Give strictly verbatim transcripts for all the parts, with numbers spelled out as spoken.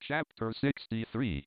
Chapter sixty-three.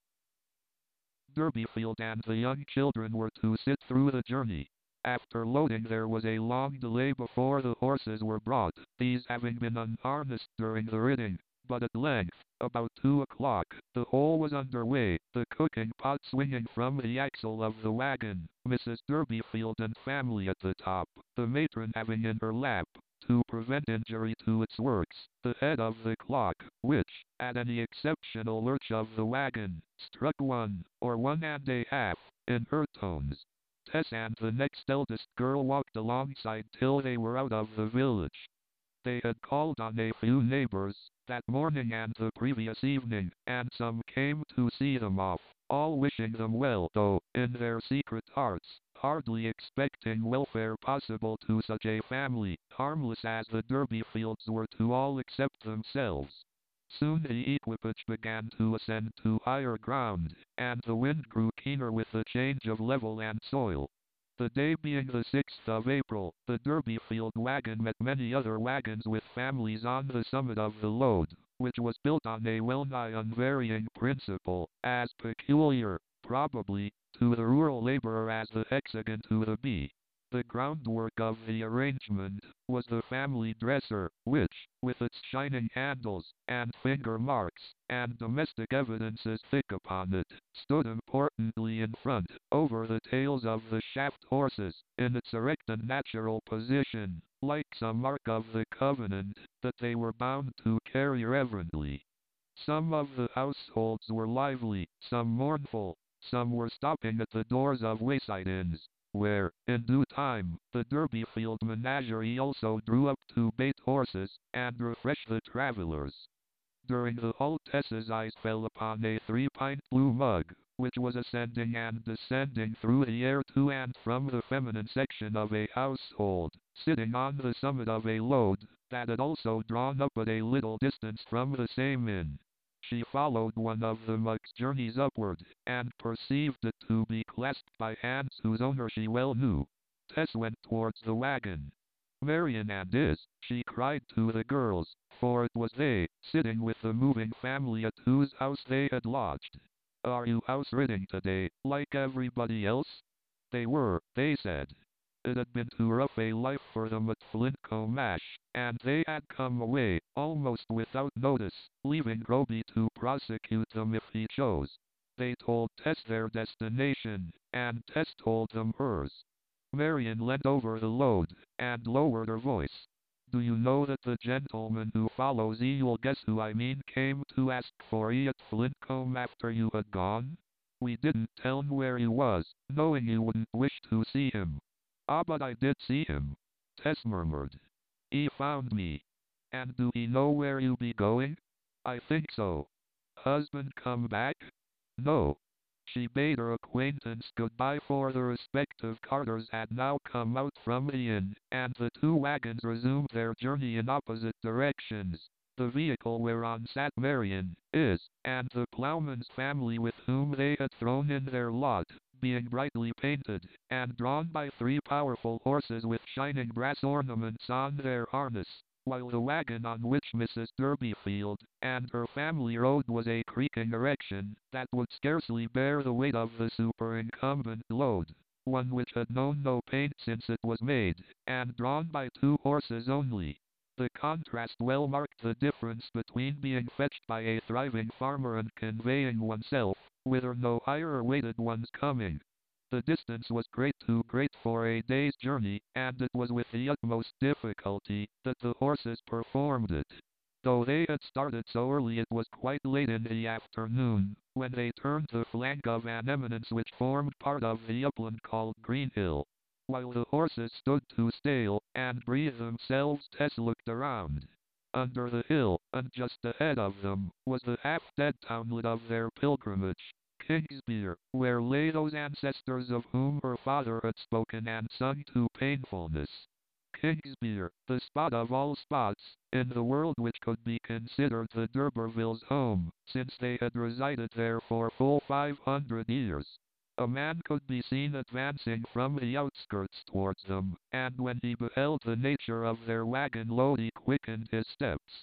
Derbyfield and the young children were to sit through the journey. After loading there was a long delay before the horses were brought, these having been unharnessed during the riding, but at length, about two o'clock, the whole was under way, the cooking pot swinging from the axle of the wagon, Missus Derbyfield and family at the top, the matron having in her lap, to prevent injury to its works, the head of the clock, which, at any exceptional lurch of the wagon, struck one, or one and a half, in her tones. Tess and the next eldest girl walked alongside till they were out of the village. They had called on a few neighbors that morning and the previous evening, and some came to see them off, all wishing them well, though, in their secret hearts, hardly expecting welfare possible to such a family, harmless as the Derbyfields were to all except themselves. Soon the equipage began to ascend to higher ground, and the wind grew keener with the change of level and soil. The day being the sixth of April, the Derbyfield wagon met many other wagons with families on the summit of the load, which was built on a well-nigh unvarying principle, as peculiar, probably, to the rural laborer as the hexagon to the bee. The groundwork of the arrangement was the family dresser, which, with its shining handles, and finger marks, and domestic evidences thick upon it, stood importantly in front, over the tails of the shaft horses, in its erect and natural position, like some mark of the covenant, that they were bound to carry reverently. Some of the households were lively, some mournful, some were stopping at the doors of wayside inns, where, in due time, the Derbyfield menagerie also drew up to bait horses, and refresh the travellers. During the halt Tess's eyes fell upon a three-pint blue mug, which was ascending and descending through the air to and from the feminine section of a household, sitting on the summit of a load, that had also drawn up at a little distance from the same inn. She followed one of the mug's journeys upward, and perceived it to be clasped by hands whose owner she well knew. Tess went towards the wagon. "Marian and Is," she cried to the girls, for it was they, sitting with the moving family at whose house they had lodged. "Are you house-riding today, like everybody else?" They were, they said. It had been too rough a life for them at Flintcomb Ash, and they had come away, almost without notice, leaving Groby to prosecute them if he chose. They told Tess their destination, and Tess told them hers. Marian leant over the load, and lowered her voice. "Do you know that the gentleman who follows ye, you'll guess who I mean, came to ask for ye at Flintcomb after you had gone? We didn't tell'n where he was, knowing you wouldn't wish to see him." "Ah, but I did see him," Tess murmured. "He found me." "And do he know where you be going?" "I think so." "Husband come back?" "No." She bade her acquaintance goodbye, for the respective carters had now come out from the inn, and the two wagons resumed their journey in opposite directions. The vehicle whereon sat Marian, Is, and the ploughman's family with whom they had thrown in their lot, being brightly painted, and drawn by three powerful horses with shining brass ornaments on their harness, while the wagon on which Missus Derbyfield and her family rode was a creaking erection that would scarcely bear the weight of the superincumbent load, one which had known no paint since it was made, and drawn by two horses only. The contrast well marked the difference between being fetched by a thriving farmer and conveying oneself, whither no higher awaited one's coming. The distance was great, too great for a day's journey, and it was with the utmost difficulty that the horses performed it. Though they had started so early, it was quite late in the afternoon, when they turned the flank of an eminence which formed part of the upland called Greenhill. While the horses stood to stale, and breathe themselves, Tess looked around. Under the hill, and just ahead of them, was the half-dead townlet of their pilgrimage, Kingsbere, where lay those ancestors of whom her father had spoken and sung to painfulness. Kingsbere, the spot of all spots, in the world which could be considered the D'Urbervilles' home, since they had resided there for full five hundred years. A man could be seen advancing from the outskirts towards them, and when he beheld the nature of their wagon load he quickened his steps.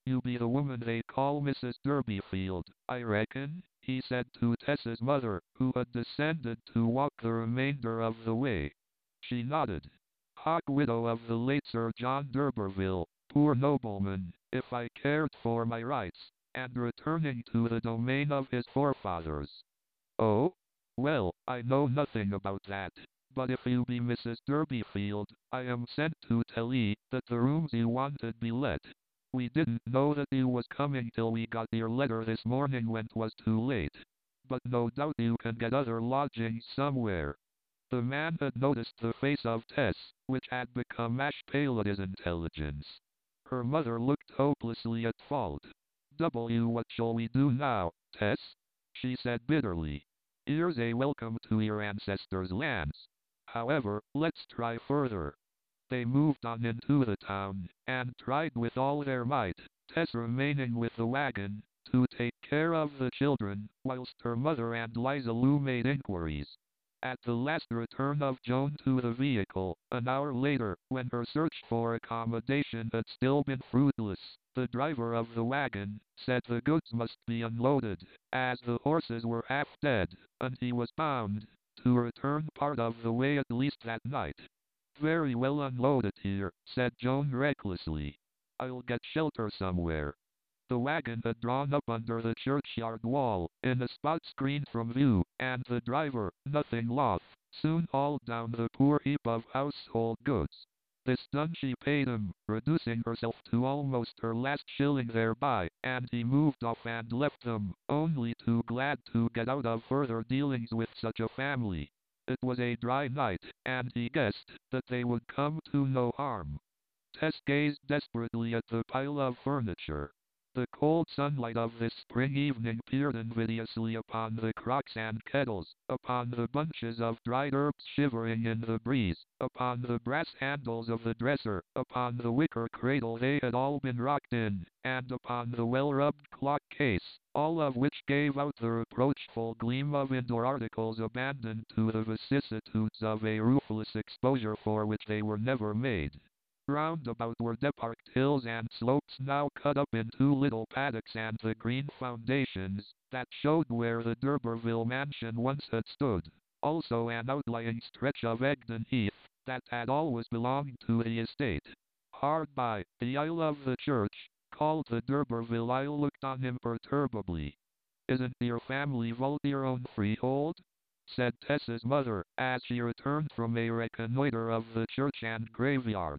You be the woman they call Missus Durbeyfield, I reckon, he said to Tessa's mother, who had descended to walk the remainder of the way. She nodded. Hawk widow of the late Sir John d'Urberville, poor nobleman, if I cared for my rights, and returning to the domain of his forefathers. Oh? Well, I know nothing about that, but if you be Missus Durbeyfield, I am sent to tell ye that the rooms you wanted be let. We didn't know that you was coming till we got your letter this morning when 'twas too late. But no doubt you can get other lodgings somewhere. The man had noticed the face of Tess, which had become ash pale at his intelligence. Her mother looked hopelessly at fault. W what shall we do now, Tess? She said bitterly. Here's a welcome to your ancestors' lands. However, let's try further. They moved on into the town, and tried with all their might, Tess remaining with the wagon, to take care of the children, whilst her mother and Liza Lou made inquiries. At the last return of Joan to the vehicle, an hour later, when her search for accommodation had still been fruitless, the driver of the wagon said the goods must be unloaded, as the horses were half dead, and he was bound to return part of the way at least that night. Very well, unload it here, said Joan recklessly. I'll get shelter somewhere. The wagon had drawn up under the churchyard wall, in a spot screened from view, and the driver, nothing loth, soon hauled down the poor heap of household goods. This done, she paid him, reducing herself to almost her last shilling thereby, and he moved off and left them, only too glad to get out of further dealings with such a family. It was a dry night, and he guessed that they would come to no harm. Tess gazed desperately at the pile of furniture. The cold sunlight of this spring evening peered invidiously upon the crocks and kettles, upon the bunches of dried herbs shivering in the breeze, upon the brass handles of the dresser, upon the wicker cradle they had all been rocked in, and upon the well-rubbed clock case, all of which gave out the reproachful gleam of indoor articles abandoned to the vicissitudes of a ruthless exposure for which they were never made. Round about were deparked hills and slopes now cut up into little paddocks, and the green foundations that showed where the d'Urberville mansion once had stood. Also an outlying stretch of Egdon Heath that had always belonged to the estate. Hard by, the aisle of the church, called the d'Urberville Aisle, looked on imperturbably. Isn't your family vault your own freehold? Said Tessa's mother, as she returned from a reconnoitre of the church and graveyard.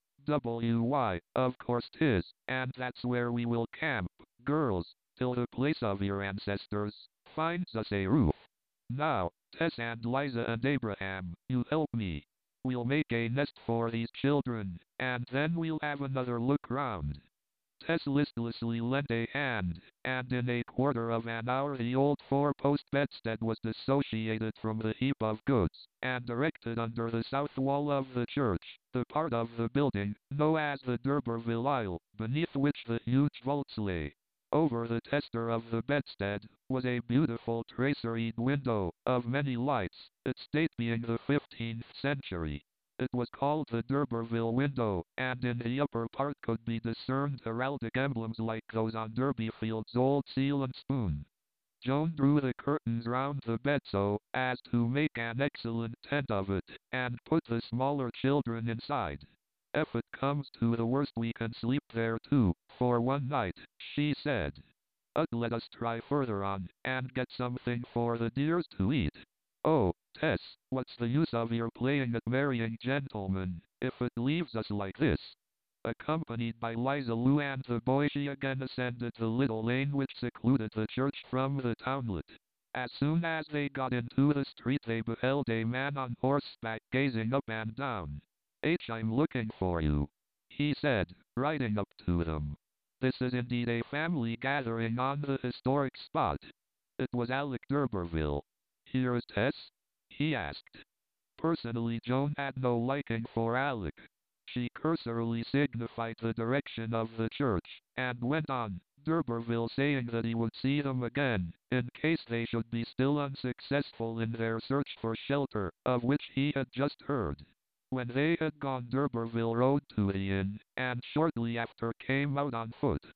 W Y, of course 'tis, and that's where we will camp, girls, till the place of your ancestors finds us a roof. Now, Tess and Liza and Abraham, you help me. We'll make a nest for these children, and then we'll have another look round. Tess listlessly lent a hand, and in a quarter of an hour the old four-post bedstead was dissociated from the heap of goods, and erected under the south wall of the church, the part of the building known as the d'Urberville Aisle, beneath which the huge vaults lay. Over the tester of the bedstead was a beautiful traceried window, of many lights, its date being the fifteenth century. It was called the d'Urberville window, and in the upper part could be discerned heraldic emblems like those on Durbeyfield's old seal and spoon. Joan drew the curtains round the bed so as to make an excellent tent of it, and put the smaller children inside. If it comes to the worst we can sleep there too, for one night, she said. Ut, let us try further on, and get something for the dears to eat. Oh, Tess, what's the use of your playing at marrying gentlemen, if it leaves us like this? Accompanied by Liza Lou and the boy, she again ascended the little lane which secluded the church from the townlet. As soon as they got into the street they beheld a man on horseback gazing up and down. H, I'm looking for you, he said, riding up to them. This is indeed a family gathering on the historic spot. It was Alec d'Urberville. Here is Tess? He asked. Personally, Joan had no liking for Alec. She cursorily signified the direction of the church, and went on, d'Urberville saying that he would see them again, in case they should be still unsuccessful in their search for shelter, of which he had just heard. When they had gone, d'Urberville rode to the inn, and shortly after came out on foot.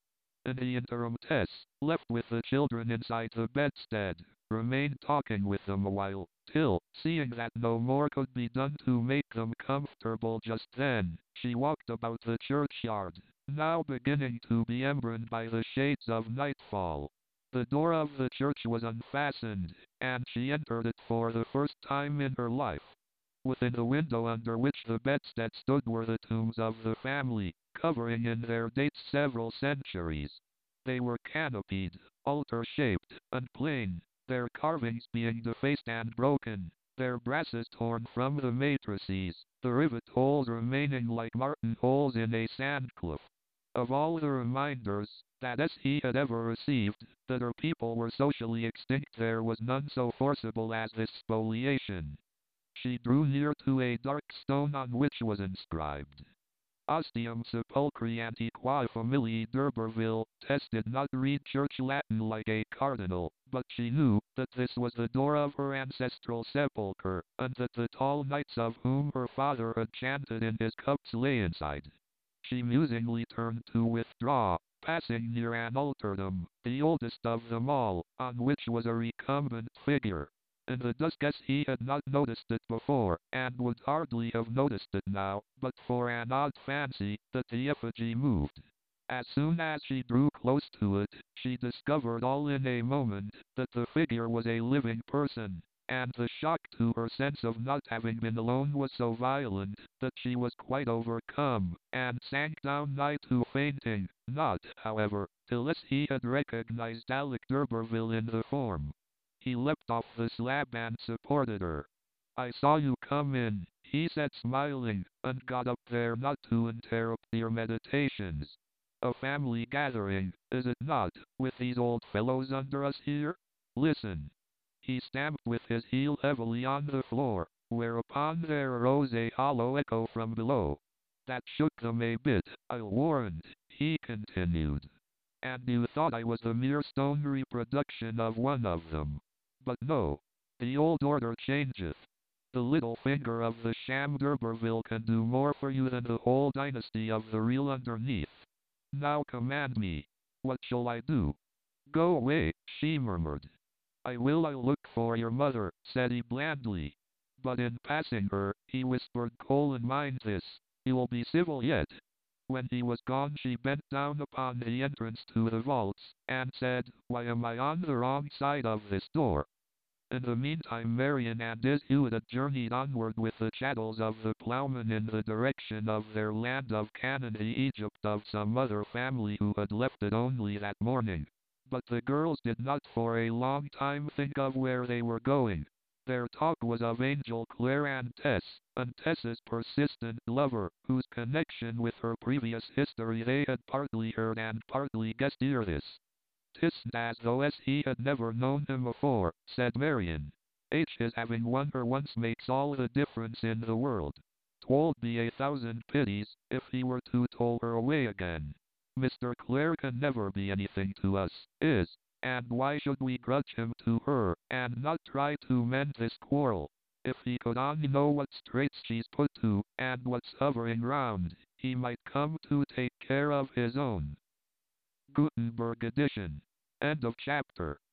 In the interim, Tess, left with the children inside the bedstead, remained talking with them a while, till, seeing that no more could be done to make them comfortable just then, she walked about the churchyard, now beginning to be embrowned by the shades of nightfall. The door of the church was unfastened, and she entered it for the first time in her life. Within the window under which the bedstead stood were the tombs of the family, covering in their dates several centuries. They were canopied, altar-shaped, and plain, their carvings being defaced and broken, their brasses torn from the matrices, the rivet holes remaining like marten holes in a sandcliff. Of all the reminders that as he had ever received, that her people were socially extinct, there was none so forcible as this spoliation. She drew near to a dark stone on which was inscribed, Ostium sepulchri antiquae familiae d'Urberville. Tess did not read church Latin like a cardinal, but she knew that this was the door of her ancestral sepulchre, and that the tall knights of whom her father had chanted in his cups lay inside. She musingly turned to withdraw, passing near an altardom, the oldest of them all, on which was a recumbent figure. In the dusk, as he had not noticed it before, and would hardly have noticed it now, but for an odd fancy that the effigy moved. As soon as she drew close to it, she discovered all in a moment that the figure was a living person, and the shock to her sense of not having been alone was so violent that she was quite overcome, and sank down nigh to fainting, not, however, till as he had recognized Alec d'Urberville in the form. He leapt off the slab and supported her. "I saw you come in," he said, smiling, "and got up there not to interrupt your meditations. A family gathering, is it not, with these old fellows under us here? Listen." He stamped with his heel heavily on the floor, whereupon there arose a hollow echo from below. "That shook them a bit, I'll warrant," he continued. "And you thought I was the mere stone reproduction of one of them. But no. The old order changeth. The little finger of the sham d'Urberville can do more for you than the whole dynasty of the real underneath. Now command me. What shall I do?" "Go away," she murmured. "I will. I'll look for your mother," said he blandly. But in passing her, he whispered, "Colin, mind this. You'll be civil yet." When he was gone, she bent down upon the entrance to the vaults, and said, "Why am I on the wrong side of this door?" In the meantime, Marion and Is Hewitt had journeyed onward with the chattels of the ploughmen in the direction of their land of Canaan, the Egypt of some other family who had left it only that morning. But the girls did not for a long time think of where they were going. Their talk was of Angel, Claire and Tess, and Tess's persistent lover, whose connection with her previous history they had partly heard and partly guessed ere this. "'Tisn't as though as he had never known him afore," said Marion. "H. his having won her once makes all the difference in the world. 'Twould be a thousand pities if he were to toll her away again. Mister Clare can never be anything to us, is, and why should we grudge him to her, and not try to mend this quarrel? If he could only know what straits she's put to, and what's hovering round, he might come to take care of his own." Gutenberg edition. End of chapter.